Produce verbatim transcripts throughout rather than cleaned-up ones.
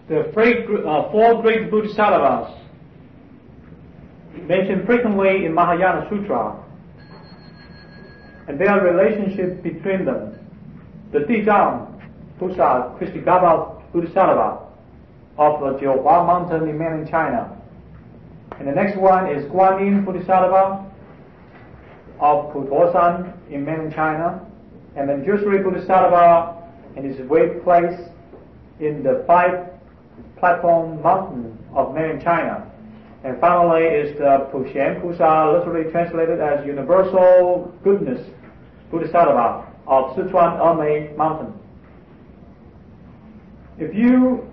The three, uh, four great Bodhisattvas mentioned frequently in Mahayana Sutra, and their relationship between them. The Dizang Pusa Kristigaba Bodhisattva of the Jiuhua mountain in mainland China. And the next one is Guanyin Bodhisattva of Putuosan in mainland China. And then Manjushri Bodhisattva in his great place in the five platform mountain of mainland China. And finally is the Puxian Pusa, literally translated as Universal Goodness Bodhisattva of Sichuan Emei Mountain. If you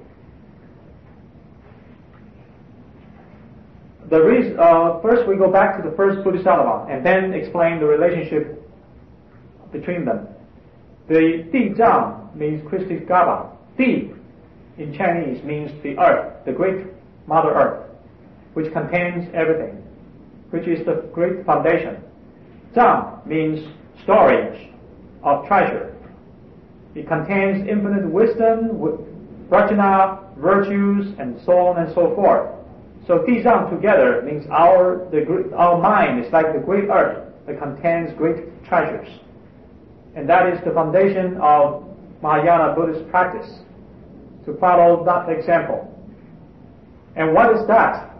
the reason, uh, first we go back to the first Bodhisattva and then explain the relationship between them. The Di Zhang means Kristigaba. Di in Chinese means the earth, the great Mother Earth, which contains everything, which is the great foundation. Zhang means storage of treasure. It contains infinite wisdom, prajna, virtues, and so on and so forth. So Dizang together means our the our mind is like the great earth that contains great treasures, and that is the foundation of Mahayana Buddhist practice. To follow that example. And what is that?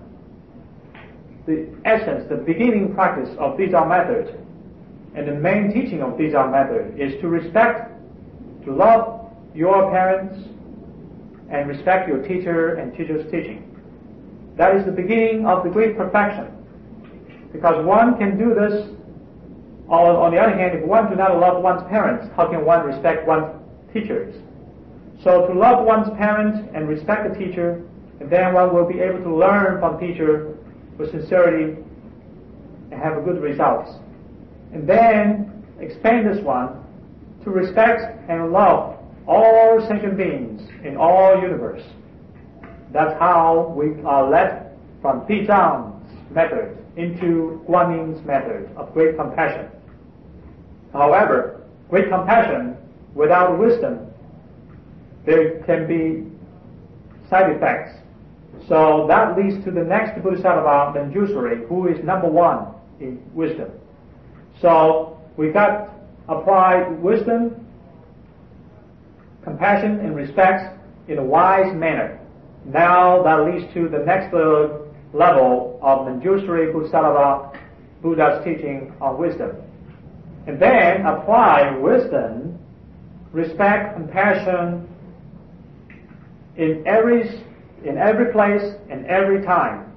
The essence, the beginning practice of Dizang method, and the main teaching of Dizang method is to respect, to love your parents, and respect your teacher and teacher's teaching. That is the beginning of the great perfection. Because one can do this, or on the other hand, if one do not love one's parents, how can one respect one's teachers? So to love one's parents and respect the teacher, and then one will be able to learn from teacher with sincerity and have good results. And then expand this one to respect and love all sentient beings in all universe. That's how we are led from Dizang's method into Guanyin's method of great compassion. However, great compassion without wisdom, there can be side effects. So that leads to the next Bodhisattva, Manjushri, who is number one in wisdom. So we got applied wisdom, compassion, and respect in a wise manner. Now that leads to the next uh, level of Manjushri Bodhisattva, Buddha's teaching on wisdom. And then apply wisdom, respect, compassion in every in every place and every time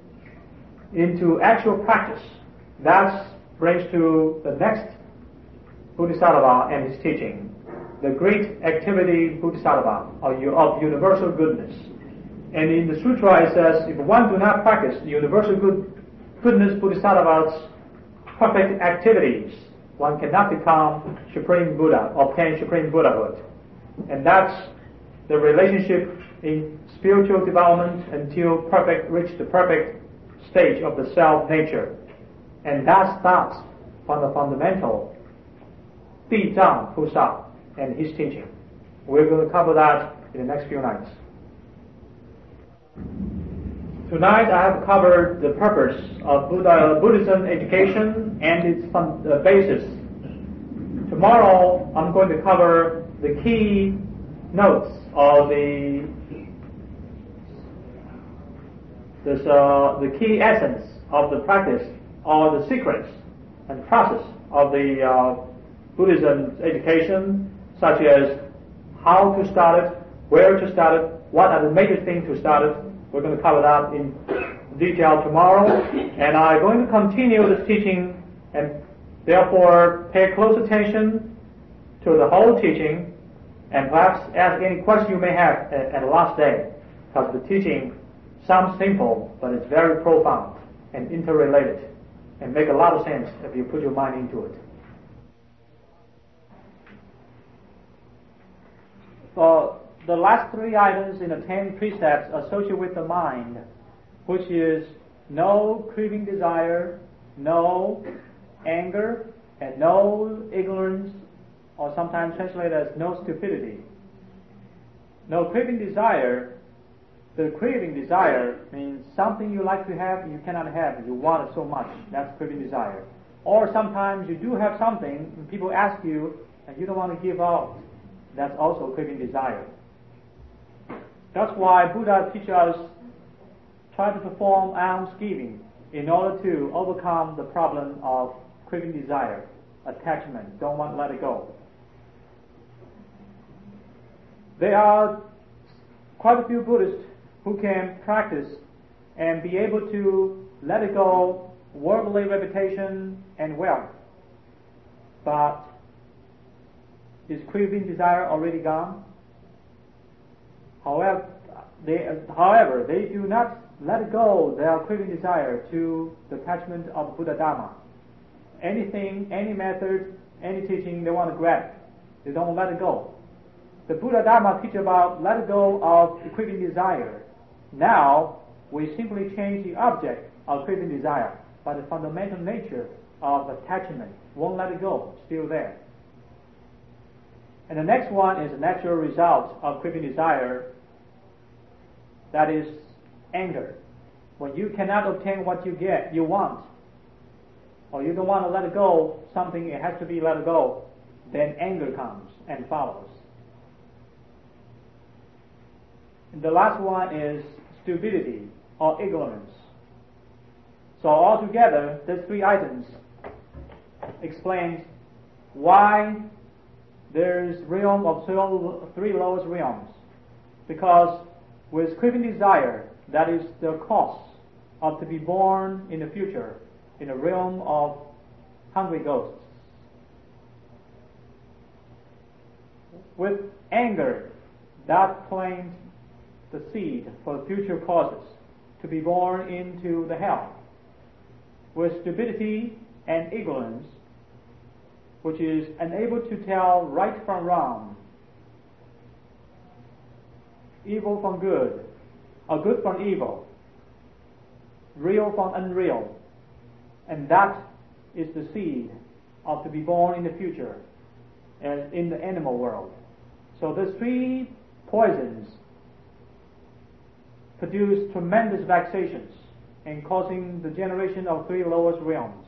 into actual practice. That brings to the next Bodhisattva and his teaching, the great activity Bodhisattva of universal goodness. And in the sutra it says, if one do not practice universal good, goodness Bodhisattva's perfect activities, one cannot become Supreme Buddha, obtain Supreme Buddhahood. And that's the relationship in spiritual development until perfect, reach the perfect stage of the self-nature. And that starts from the fundamental Dizang Pusa and his teaching. We're going to cover that in the next few nights. Tonight I have covered the purpose of Buddha, Buddhism education and its fund, uh, basis. Tomorrow I'm going to cover the key notes of the this, uh, the key essence of the practice or the secrets and process of the uh, Buddhism education, such as how to start it, where to start it, what are the major things to start it. We're going to cover that in detail tomorrow, and I'm going to continue this teaching, and therefore pay close attention to the whole teaching, and perhaps ask any question you may have at, at the last day, because the teaching sounds simple, but it's very profound and interrelated, and make a lot of sense if you put your mind into it. So the last three items in the ten precepts associated with the mind, which is no craving desire, no anger, and no ignorance, or sometimes translated as no stupidity. No craving desire The craving desire means something you like to have, you cannot have, you want it so much. That's craving desire. Or sometimes you do have something, and people ask you, and you don't want to give out. That's also craving desire. That's why Buddha teaches us try to perform almsgiving in order to overcome the problem of craving desire, attachment, don't want to let it go. There are quite a few Buddhists who can practice and be able to let it go worldly reputation and wealth. But is craving desire already gone? However, they, however, they do not let go their craving desire to the attachment of Buddha Dharma. Anything, any method, any teaching they want to grab, they don't let it go. The Buddha Dharma teach about let go of the craving desire. Now, we simply change the object of craving desire, but the fundamental nature of attachment won't let it go, still there. And the next one is the natural result of craving desire, that is anger. When you cannot obtain what you get, you want, or you don't want to let it go, something it has to be let go, then anger comes and follows. And the last one is stupidity or ignorance. So altogether, these three items explains why there's realm of three lowest realms. Because with craving desire, that is the cause of to be born in the future in the realm of hungry ghosts. With anger, that plants the seed for future causes to be born into the hell. With stupidity and ignorance, which is unable to tell right from wrong, evil from good, or good from evil, real from unreal, and that is the seed of to be born in the future as in the animal world. So these three poisons produce tremendous vexations and causing the generation of three lowest realms.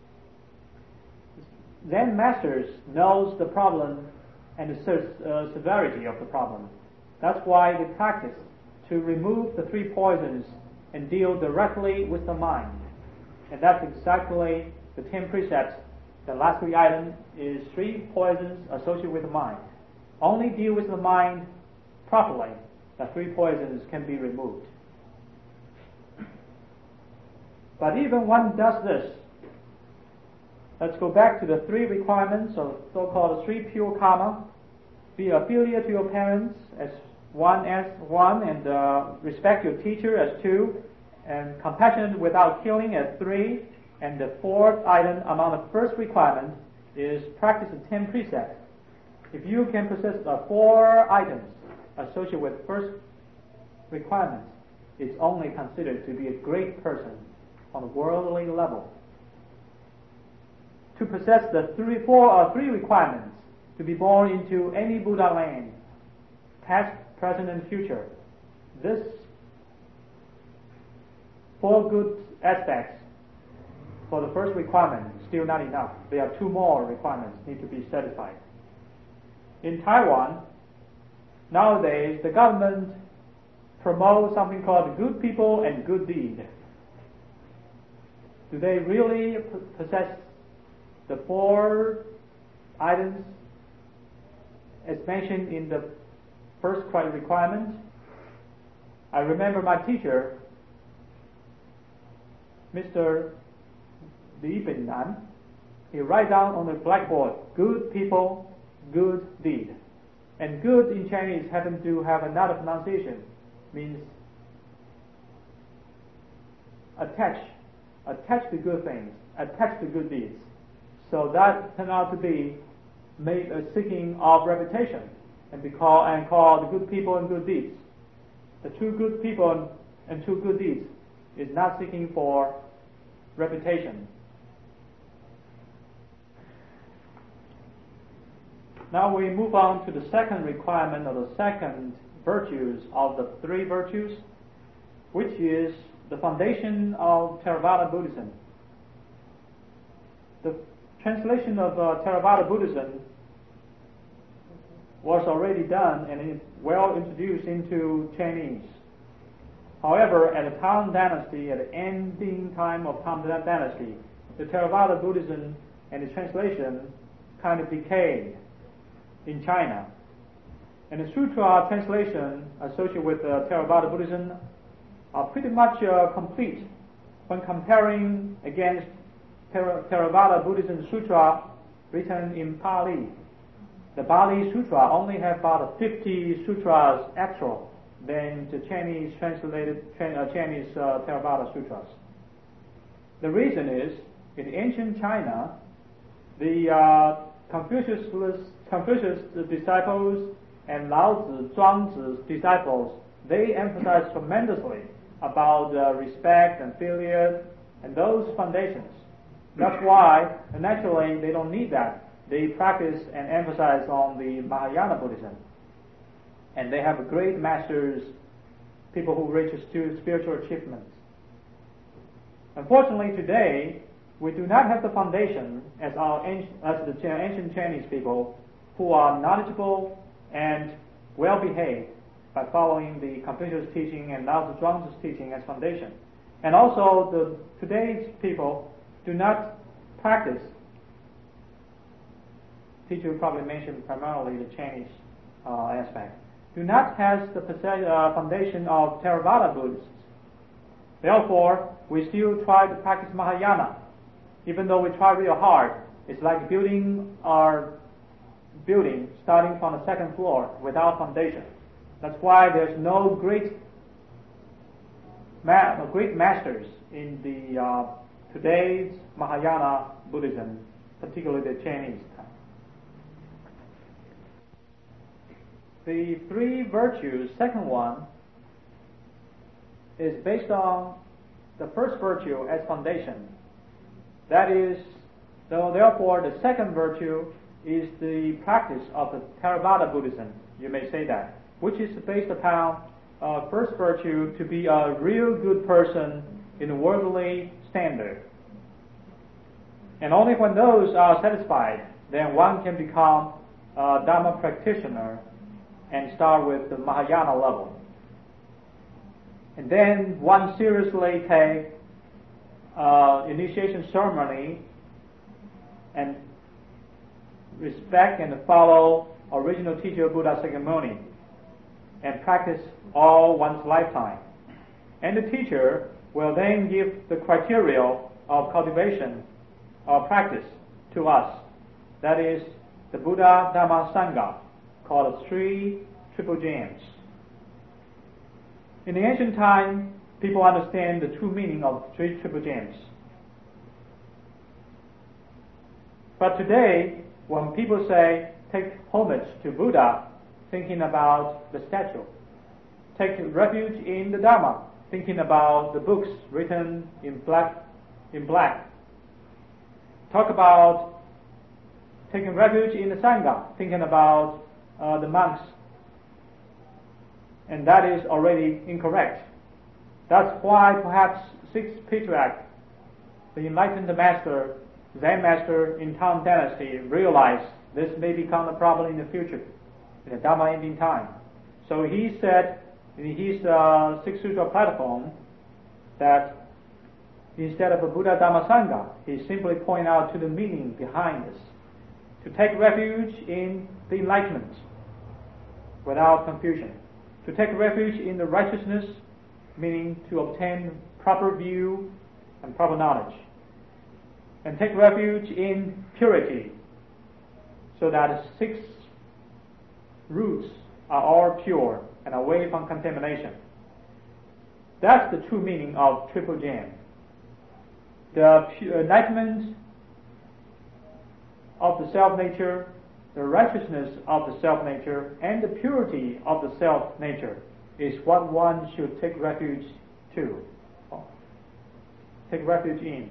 Zen masters knows the problem and the uh, severity of the problem. That's why they practice to remove the three poisons and deal directly with the mind. And that's exactly the ten precepts. The last three items is three poisons associated with the mind. Only deal with the mind properly, the three poisons can be removed. But even one does this, let's go back to the three requirements of so-called three pure karma. Be affiliate to your parents as one as one, and uh, respect your teacher as two, and compassion without killing as three. And the fourth item among the first requirement is practice the ten precepts. If you can possess the four items associated with first requirement, it's only considered to be a great person on a worldly level. To possess the three, four or three requirements to be born into any Buddha land, past, present, and future, this four good aspects for the first requirement is still not enough. There are two more requirements need to be satisfied. In Taiwan, nowadays the government promotes something called good people and good deed. Do they really possess the four items as mentioned in the first requirement? I remember my teacher, Mister Li Binnan, he write down on the blackboard, good people, good deed. And good in Chinese happen to have another pronunciation, means attach, attach to good things, attach to good deeds. So that turned out to be made a seeking of reputation and be called and called good people and good deeds. The true good people and true good deeds is not seeking for reputation. Now we move on to the second requirement or the second virtues of the three virtues, which is the foundation of Theravada Buddhism. The translation of uh, Theravada Buddhism was already done and is well introduced into Chinese. However, at the Tang Dynasty, at the ending time of Tang Dynasty, the Theravada Buddhism and its translation kind of decayed in China. And the Sutra translation associated with uh, Theravada Buddhism are pretty much uh, complete when comparing against Thera- Theravada Buddhism Sutra written in Pali. The Pali Sutra only have about fifty sutras actual than the Chinese translated uh, Chinese uh, Theravada Sutras. The reason is, in ancient China, the uh, Confucius, Confucius disciples and Lao Tzu, Zhuangzi's disciples, they emphasize tremendously about uh, respect and filial and those foundations. That's why, naturally, they don't need that. They practice and emphasize on the Mahayana Buddhism. And they have great masters, people who reach spiritual achievements. Unfortunately, today, we do not have the foundation as our ancient, as the ancient Chinese people who are knowledgeable and well-behaved by following the Confucius teaching and Lao Tzu Zhuangzi's teaching as foundation. And also, the today's people do not practice. Teacher probably mentioned primarily the Chinese uh, aspect. Do not have the uh, foundation of Theravada Buddhists. Therefore, we still try to practice Mahayana. Even though we try real hard, it's like building our building starting from the second floor without foundation. That's why there's no great ma- great masters in the uh, today's Mahayana Buddhism, particularly the Chinese. The three virtues, second one, is based on the first virtue as foundation. That is, so therefore the second virtue is the practice of the Theravada Buddhism, you may say that, which is based upon uh, first virtue to be a real good person in the worldly standard. And only when those are satisfied, then one can become a Dharma practitioner and start with the Mahayana level. And then one seriously take uh, initiation ceremony and respect and follow original teacher Buddha Sakyamuni and practice all one's lifetime. And the teacher will then give the criteria of cultivation or practice to us. That is the Buddha Dhamma Sangha, called three triple gems. In the ancient time, people understand the true meaning of three triple gems. But today, when people say, take homage to Buddha, thinking about the statue. Take refuge in the Dharma, thinking about the books written in black. In black. Talk about taking refuge in the Sangha, thinking about uh, the monks. And that is already incorrect. That's why perhaps sixth patriarch, the enlightened master, Zen master in Tang Dynasty, realized this may become a problem in the future, in the Dharma ending time. So he said in his uh, Six Sutra platform that instead of a Buddha Dhamma Sangha, he simply pointed out to the meaning behind this. To take refuge in the enlightenment without confusion. To take refuge in the righteousness, meaning to obtain proper view and proper knowledge. And take refuge in purity, so that the six roots are all pure and away from contamination. That's the true meaning of triple gem. The enlightenment of the self-nature, the righteousness of the self-nature, and the purity of the self-nature is what one should take refuge to, take refuge in.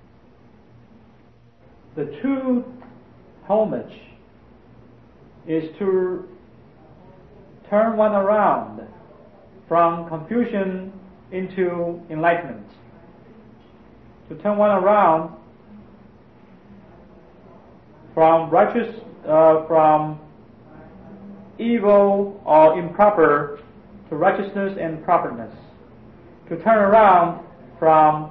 The true homage is to turn one around from confusion into enlightenment, to turn one around from righteous, uh, from evil or improper to righteousness and properness, to turn around from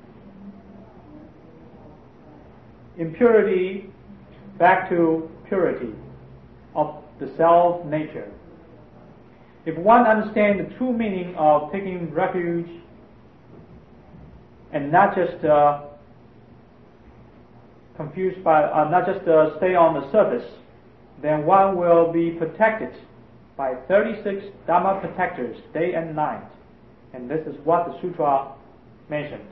impurity back to purity of the self nature. If one understands the true meaning of taking refuge and not just uh, confused by, uh, not just uh, stay on the surface, then one will be protected by thirty-six Dharma protectors day and night. And this is what the sutra mentioned.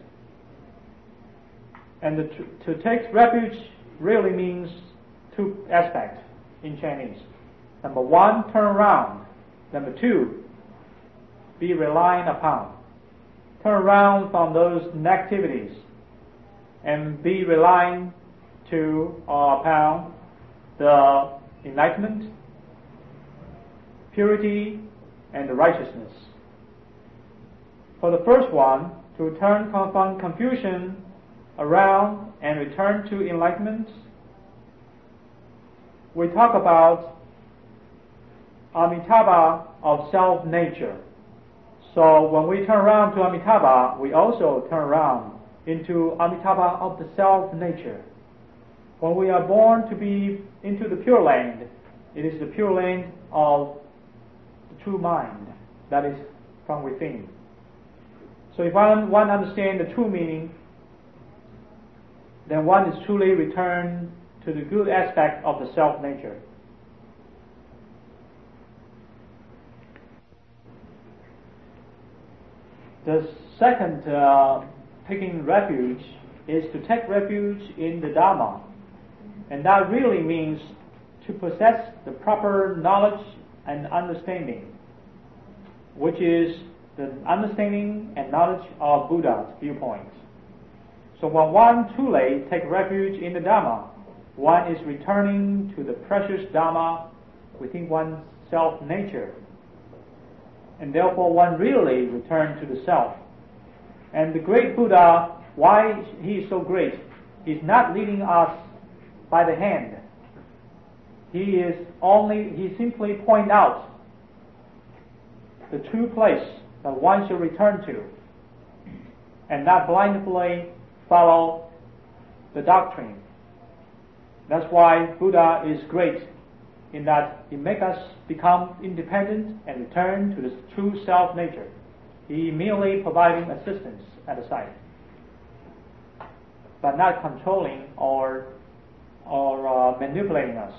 And the, to, to take refuge really means two aspects in Chinese. Number one, turn around. Number two, be reliant upon. Turn around from those negativities and be reliant to or upon the enlightenment, purity, and the righteousness. For the first one, to turn from confusion around and return to enlightenment, we talk about Amitabha of self-nature. So when we turn around to Amitabha, we also turn around into Amitabha of the self-nature. When we are born to be into the Pure Land, it is the Pure Land of the true mind that is from within. So if one, one understands the true meaning, then one is truly returned to the good aspect of the self-nature. The second uh, taking refuge is to take refuge in the Dharma. And that really means to possess the proper knowledge and understanding, which is the understanding and knowledge of Buddha's viewpoint. So when one truly takes refuge in the Dharma, one is returning to the precious Dharma within one's self-nature. And therefore one really returns to the self. And the great Buddha, why he is so great, he's not leading us by the hand. He is only, he simply points out the true place that one should return to, and not blindly follow the doctrine. That's why Buddha is great, in that he makes us become independent and return to the true self-nature. He merely providing assistance at the side, but not controlling or or uh, manipulating us.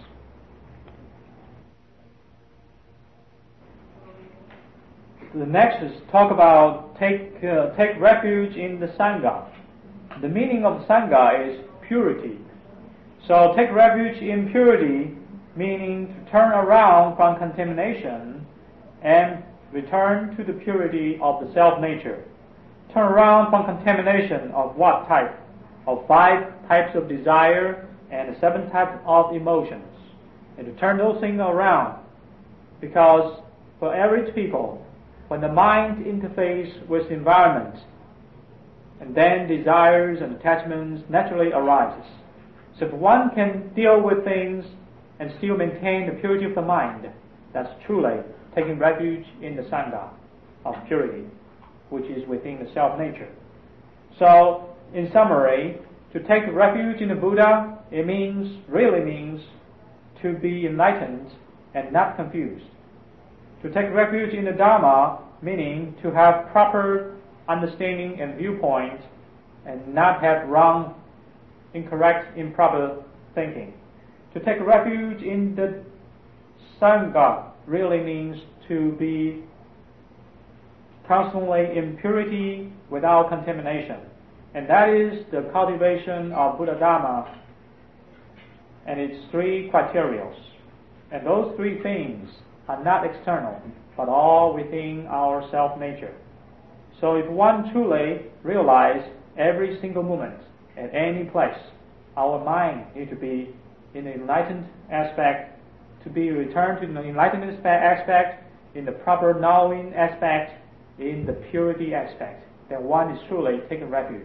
The next is talk about take uh, take refuge in the Sangha. The meaning of the Sangha is purity. So take refuge in purity, meaning to turn around from contamination and return to the purity of the self-nature. Turn around from contamination of what type? Of five types of desire and seven types of emotions. And to turn those things around, because for average people, when the mind interfaces with the environment, and then desires and attachments naturally arises. So if one can deal with things and still maintain the purity of the mind, that's truly taking refuge in the Sangha of purity, which is within the self-nature. So, in summary, to take refuge in the Buddha, it means, really means, to be enlightened and not confused. To take refuge in the Dharma, meaning to have proper understanding and viewpoint and not have wrong, incorrect, improper thinking. To take refuge in the Sangha really means to be constantly in purity without contamination. And that is the cultivation of Buddha Dharma and its three criteria. And those three things are not external, but all within our self-nature. So if one truly realizes every single moment, at any place, our mind needs to be in the enlightened aspect, to be returned to the enlightenment aspect, in the proper knowing aspect, in the purity aspect, then one is truly taking refuge.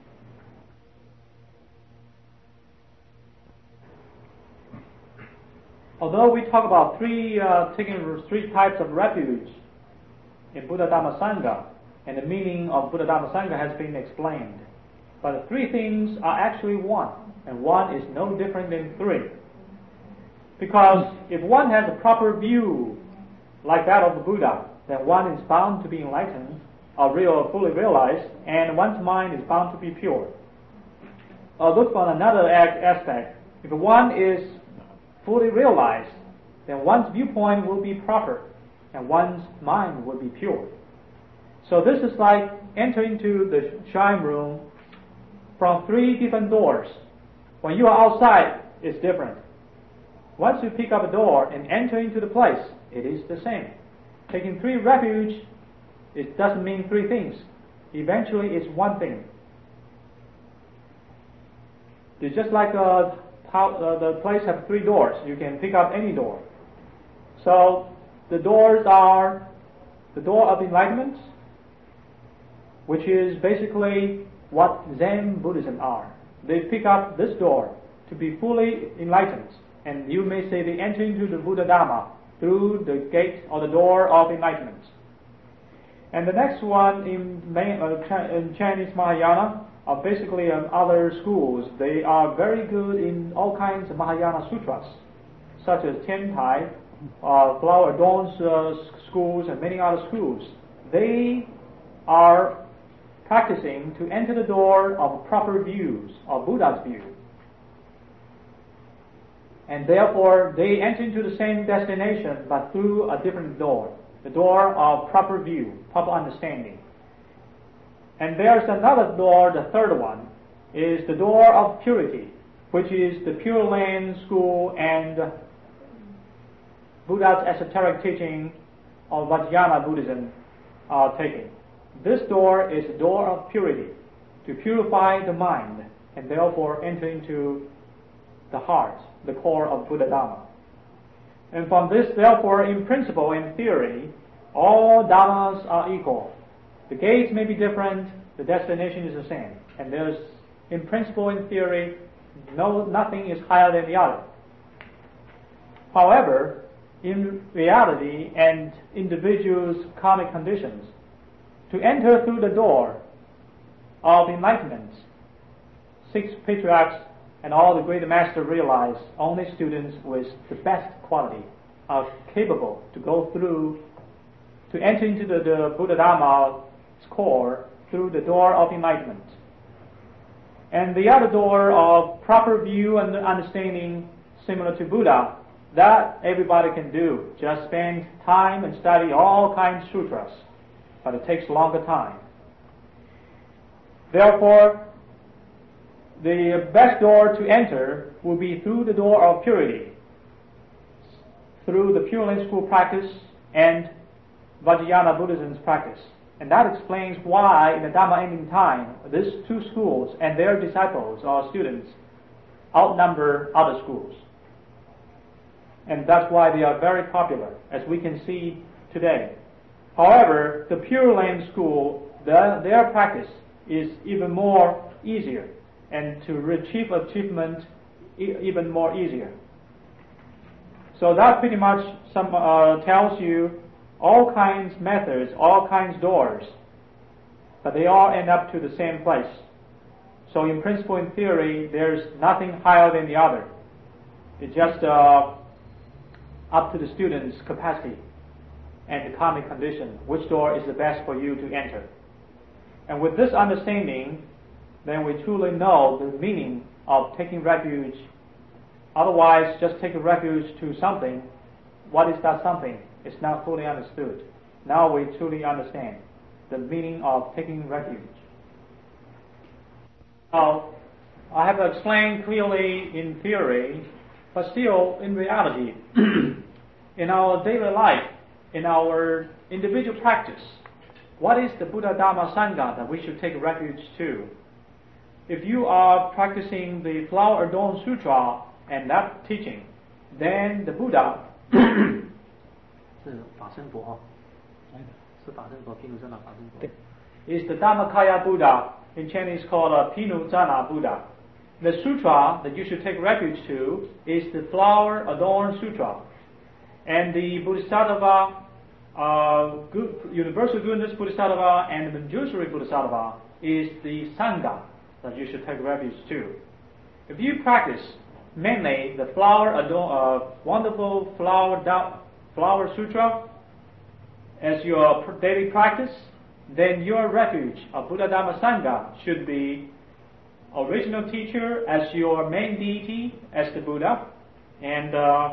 Although we talk about three uh, taking three types of refuge in Buddha Dhamma Sangha, and the meaning of Buddha Dhamma Sangha has been explained, but the three things are actually one, and one is no different than three. Because if one has a proper view like that of the Buddha, then one is bound to be enlightened, or real, fully realized, and one's mind is bound to be pure. Or look on another aspect. If one is fully realized, then one's viewpoint will be proper, and one's mind will be pure. So this is like entering into the shrine room from three different doors. When you are outside, it's different. Once you pick up a door and enter into the place, it is the same. Taking three refuge, it doesn't mean three things. Eventually, it's one thing. It's just like uh, how, uh, the place has three doors. You can pick up any door. So the doors are the door of enlightenment, which is basically what Zen Buddhism are. They pick up this door to be fully enlightened, and you may say they enter into the Buddha Dhamma through the gate or the door of enlightenment. And the next one in, main, uh, in Chinese Mahayana are basically um, other schools. They are very good in all kinds of Mahayana sutras, such as Tiantai, uh, Flower Adorned uh, schools, and many other schools. They are practicing to enter the door of proper views, of Buddha's view. And therefore, they enter into the same destination, but through a different door, the door of proper view, proper understanding. And there's another door, the third one, is the door of purity, which is the Pure Land school and Buddha's esoteric teaching of Vajrayana Buddhism are taking. This door is the door of purity, to purify the mind, and therefore enter into the heart, the core of Buddha Dhamma. And from this, therefore, in principle, in theory, all Dhammas are equal. The gates may be different, the destination is the same. And there's, in principle, in theory, no, nothing is higher than the other. However, in reality and individuals' karmic conditions, to enter through the door of enlightenment, six patriarchs and all the great masters realize only students with the best quality are capable to go through, to enter into the, the Buddha Dhamma's core through the door of enlightenment. And the other door of proper view and understanding, similar to Buddha, that everybody can do. Just spend time and study all kinds of sutras, but it takes longer time. Therefore, the best door to enter will be through the door of purity, through the Pure Land school practice and Vajrayana Buddhism's practice. And that explains why in the Dhamma ending time, these two schools and their disciples or students outnumber other schools. And that's why they are very popular, as we can see today. However, the Pure Land school, the, their practice is even more easier, and to achieve achievement e- even more easier. So that pretty much some uh, tells you all kinds methods, all kinds doors, but they all end up to the same place. So in principle, in theory, there's nothing higher than the other. It's just uh, up to the student's capacity and the karmic condition, which door is the best for you to enter. And with this understanding, then we truly know the meaning of taking refuge. Otherwise, just taking refuge to something, what is that something? It's not fully understood. Now we truly understand the meaning of taking refuge. Now, I have explained clearly in theory, but still in reality, in our daily life, in our individual practice, what is the Buddha Dhamma Sangha that we should take refuge to? If you are practicing the Flower Adorned Sutra and that teaching, then the Buddha 是法身佛哈，是 is the Dhammakaya Buddha, in Chinese called a Pinujana Buddha. The sutra that you should take refuge to is the Flower Adorned Sutra. And the Bodhisattva, uh, good, Universal Goodness Bodhisattva and the Manjushri Bodhisattva is the Sangha that you should take refuge to. If you practice mainly the Flower Adorned, uh, Wonderful Flower, da- flower Sutra as your daily practice, then your refuge of Buddha Dhamma Sangha should be original teacher as your main deity, as the Buddha, and uh,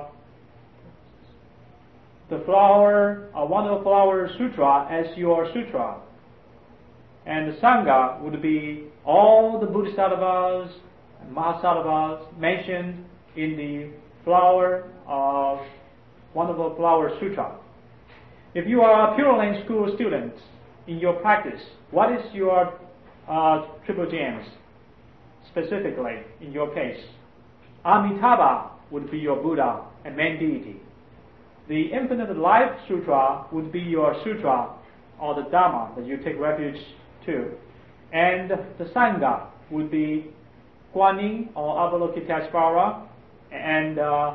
the flower, a wonderful flower sutra as your sutra. And the Sangha would be all the Bodhisattvas and Mahasattvas mentioned in the flower of wonderful flower sutra. If you are a Pure Land School student in your practice, what is your uh, triple gems? Specifically, in your case, Amitabha would be your Buddha and main deity. The Infinite Life Sutra would be your sutra or the Dhamma that you take refuge to. And the Sangha would be Kuan Yin or Avalokiteshvara and uh,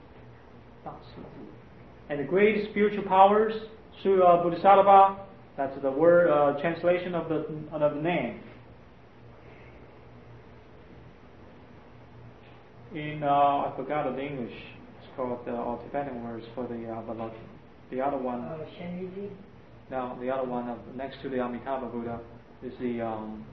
and the great spiritual powers, Surya Bodhisattva, that's the word uh, translation of the, of the name. In, uh, I forgot the English, it's called, uh, or Tibetan words for the Avalokiteshvara. The other one, uh, Shenji? No, the other one, uh, next to the Amitabha Buddha, is the, um,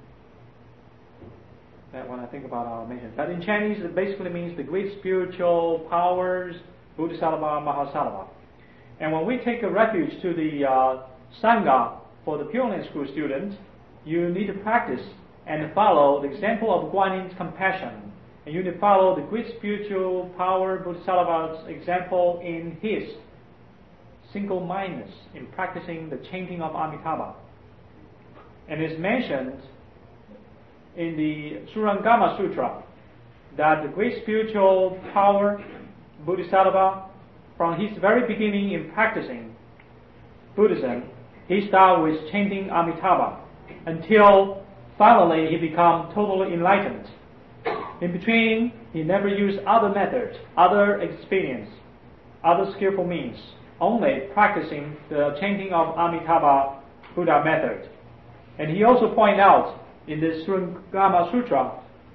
that one I think about I'll mention. But in Chinese, it basically means the great spiritual powers, Bodhisattva, Mahasattva. And when we take a refuge to the uh, Sangha for the Pure Land School student, you need to practice and follow the example of Guan Yin's compassion. And you need to follow the great spiritual power Bodhisattva's example in his single-mindedness in practicing the chanting of Amitabha. And it's mentioned in the Surangama Sutra that the great spiritual power Bodhisattva, from his very beginning in practicing Buddhism, he started with chanting Amitabha until finally he became totally enlightened. In between, he never used other methods, other experience, other skillful means, only practicing the chanting of Amitabha Buddha method. And he also pointed out in the Surangama Sutra,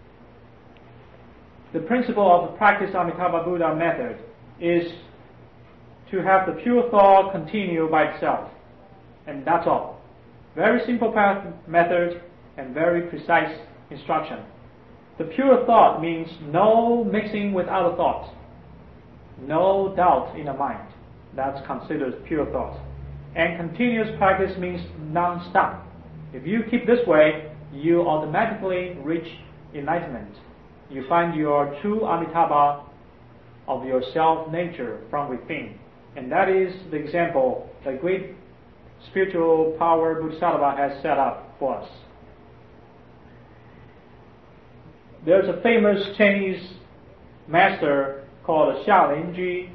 the principle of the practice Amitabha Buddha method is to have the pure thought continue by itself. And that's all. Very simple path method and very precise instruction. The pure thought means no mixing with other thoughts. No doubt in the mind. That's considered pure thought. And continuous practice means non-stop. If you keep this way, you automatically reach enlightenment. You find your true Amitabha of your self-nature from within. And that is the example the great spiritual power Bodhisattva has set up for us. There's a famous Chinese master called Xia Linji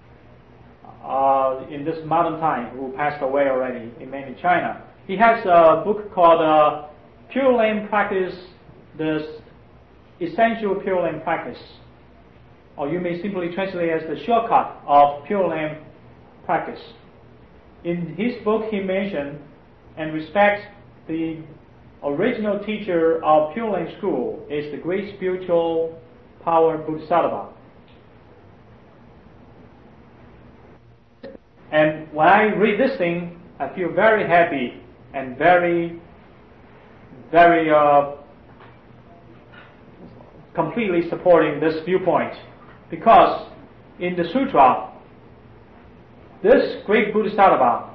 uh, in this modern time, who passed away already in mainland China. He has a book called uh, Pure Land Practice, the Essential Pure Land Practice. Or you may simply translate it as the shortcut of Pure Land Practice. In his book, he mentioned and respects the original teacher of Pure Land School is the great spiritual power Bodhisattva. And when I read this thing, I feel very happy and very, very uh, completely supporting this viewpoint. Because in the sutra, this great Bodhisattva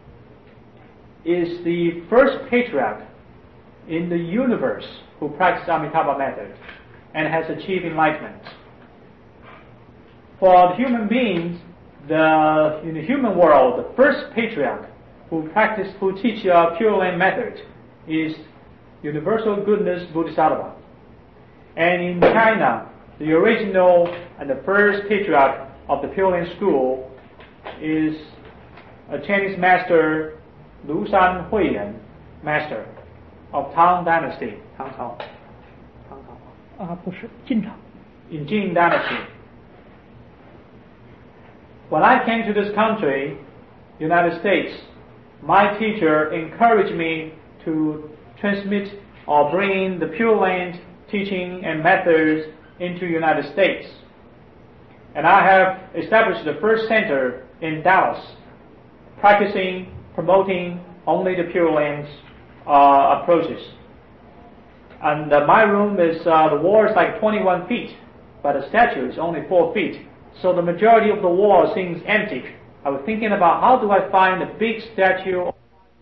is the first patriarch in the universe who practiced Amitabha method and has achieved enlightenment. For the human beings, the, in the human world, the first patriarch who practiced, who teach uh, Pure Land method is Universal Goodness Bodhisattva. And in China, the original and the first patriarch of the Pure Land School is a Chinese master Lushan Huiyan, master of Tang Dynasty, Tang Cao, Tang Cao, 啊，不是晋朝。 in Jin Dynasty. When I came to this country, United States, my teacher encouraged me to transmit or bring the Pure Land teaching and methods into United States. And I have established the first center in Dallas, practicing, promoting only the Pure Land's uh, approaches. And uh, my room is, uh, the wall is like twenty-one feet, but the statue is only four feet. So the majority of the wall seems empty. I was thinking about how do I find a big statue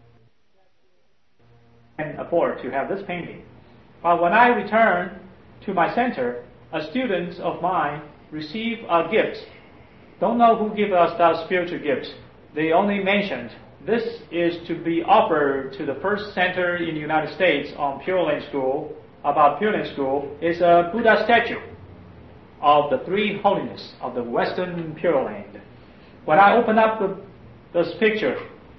and afford to have this painting. But when I returned to my center, a student of mine received a gift. Don't know who gave us that spiritual gift. They only mentioned this is to be offered to the first center in the United States on Pure Land School, about Pure Land School, is a Buddha statue of the three holiness of the Western Pure Land. When I open up the, this picture,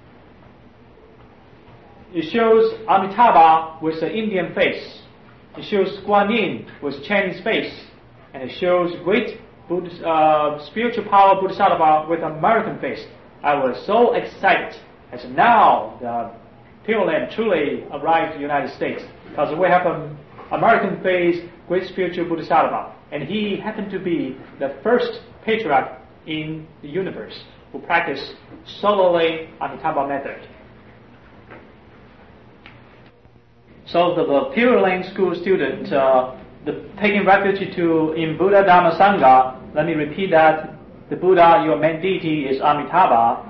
it shows Amitabha with the Indian face. It shows Guan Yin with Chinese face. And it shows great Buddhist, uh, spiritual power Bodhisattva with American face. I was so excited as now the Pure Land truly arrived in the United States, because we have an American face, great spiritual Bodhisattva, and he happened to be the first patriarch in the universe who practiced solely Amitabha method. So the, the Pure Land School student, uh, the taking refuge to in Buddha Dhamma Sangha, let me repeat that. The Buddha, your main deity, is Amitabha.